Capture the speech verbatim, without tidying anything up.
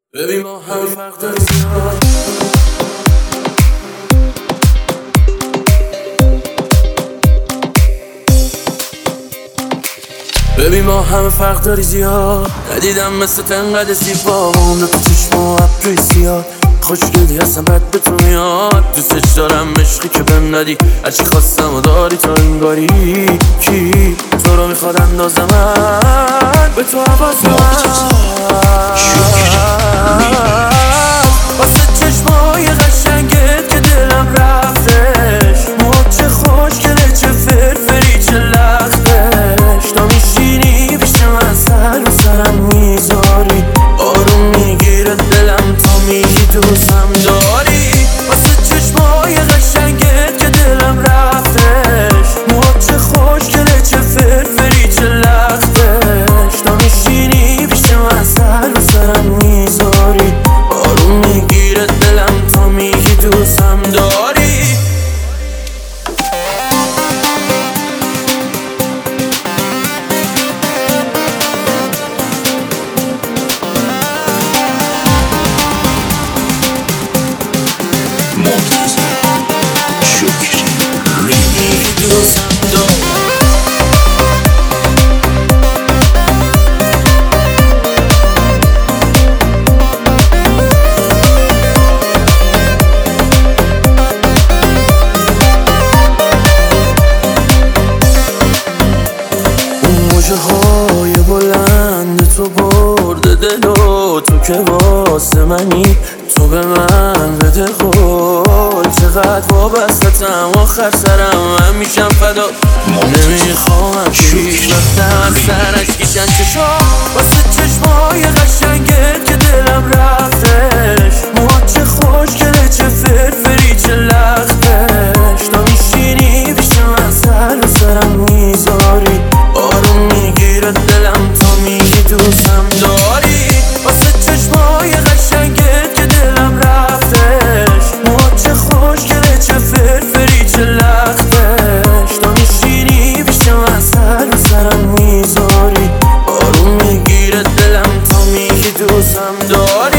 ببین ما هم فرق داری زیاد. ببین ما همه فرق داری زیاد. ندیدم مثل تنقدر زیبا با اون تو چشم و ابروی زیاد. خوشگلی هستم بد به تو میاد. دوستش دارم عشقی که بهم ندی. هرچی خواستم و داری تا این باری. کی تو رو میخواد اندازم من به تو عوض واسه چشمای قشنگت که دلم رفتش. موهات چه خوشگله چه فرفری چه لختش. تا میشینی پیش من سر و سرم میذاری. آروم میگیره دلم تا میگی دوستم داری. واسه چشمای قشنگت که دلم رفتش. موهات چه خوشگله چه فرفری چه لختش. تا میشینی پیش من سر و سرم میذاری. آروم میگیره دلم تا میگی دوستم داری. موجه های بلند تو برده دلو. تو که واسه منی تو به من بده قول. چقدر وابستم آخر سرم من میشم فدا. نمیخوام پیش رفتم از سرش کشن چشا. واسه چشمای قشنگت که دلم رفتش. موهات چه خوشگله چه فرفری چه لختش. تا میشینی پیش من سر و سرم میذاری. آروم میگیره دلم تا میگی دوستم داری. واسه چشمای قشنگت که دلم رفتش. موهات چه خوشگله چه فرفری چه لختش. تا میشینی پیش من سر و سرم میذاری. آروم میگیره دلم تا میگی دوستم داری.